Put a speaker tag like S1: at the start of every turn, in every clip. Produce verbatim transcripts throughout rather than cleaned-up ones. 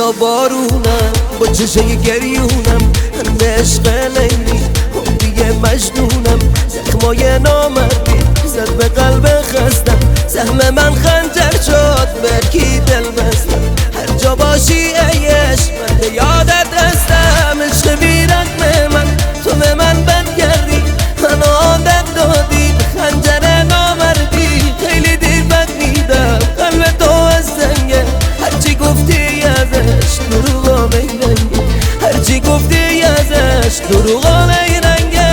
S1: یا بارونم با چشای گریونم به عشق لیلی دیگه مجنونم زخمای نامردی زد به قلب خستم سهم من خنجر شد به کی دل بستم هر جا باشی ای عشق من به یادت هستم عشق بی رقم من تو به من بد کردی من عادت دادی به خنجر نامردی خیلی دیر بد میدم قلب تو از سنگه هرچی گفتی ازش دروغا میرنگه هرچی گفتی ازش دروغا میرنگه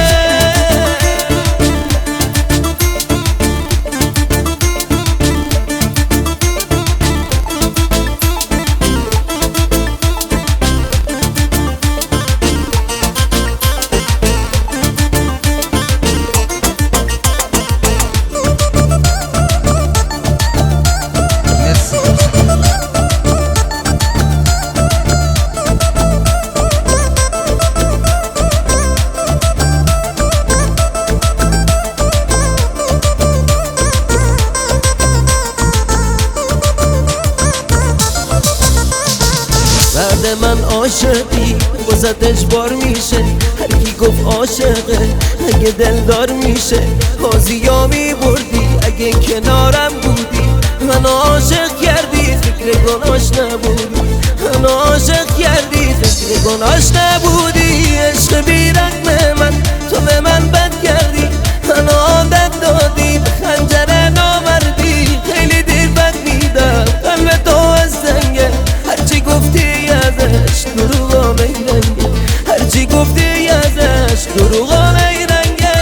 S1: بعد من عاشقی واسه اجبار میشه هر کی گفت عاشقه اگه دلدار میشه بازیا میبردی اگه کنارم بودی من عاشق کردی فکر گناش نبودی من عاشق کردی فکر گناش نبودی عشق بی رقم من تو به من بد کردی من عادت دادی به خنجر نامردی خیلی دیر بد میدم قلب تو از سنگه هرچی گفتی ازش دروغا میرنگه هرچی گفتی ازش دروغا میرنگه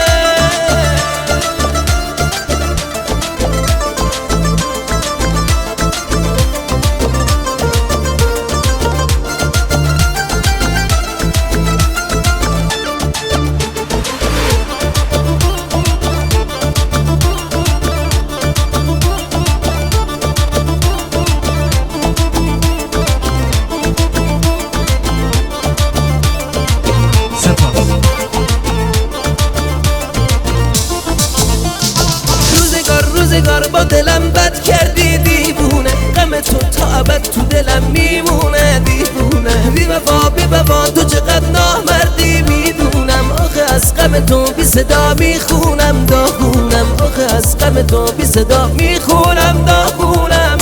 S1: روزگار با دلم بد کردی دیوونه غم تو تا ابد تو دلم میمونه دیوونه بی وفا بی وفا تو چقدر نامردی میدونم آخه از غم تو بی صدا میخونم داغونم آخه از غم تو بی صدا میخونم داغونم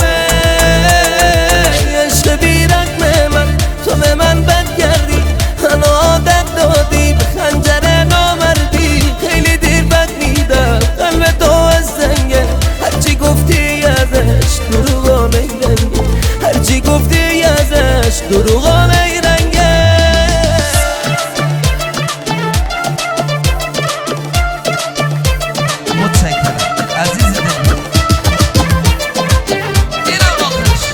S1: عشق بی رقم من تو به من بد کردی من عادت دادی به خنجر نامردی خیلی دیر بد میدم قلب تو از سنگه هرچی گفتی ازش دروغا میرنگه هرچی گفتی ازش دروغا میرنگه
S2: متشکرم عزیز دل اینم آخرش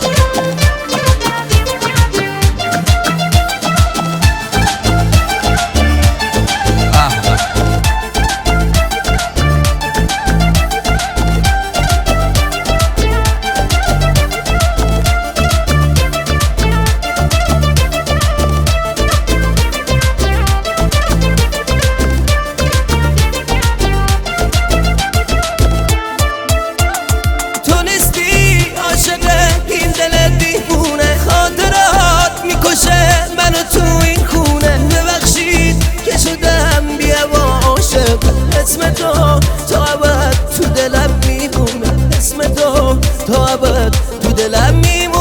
S1: منو تو این خونه ببخشید که شدم بی‌هوا عاشق اسم تو تا ابد تو دلم میمونه اسم تو تا ابد تو دلم میمونه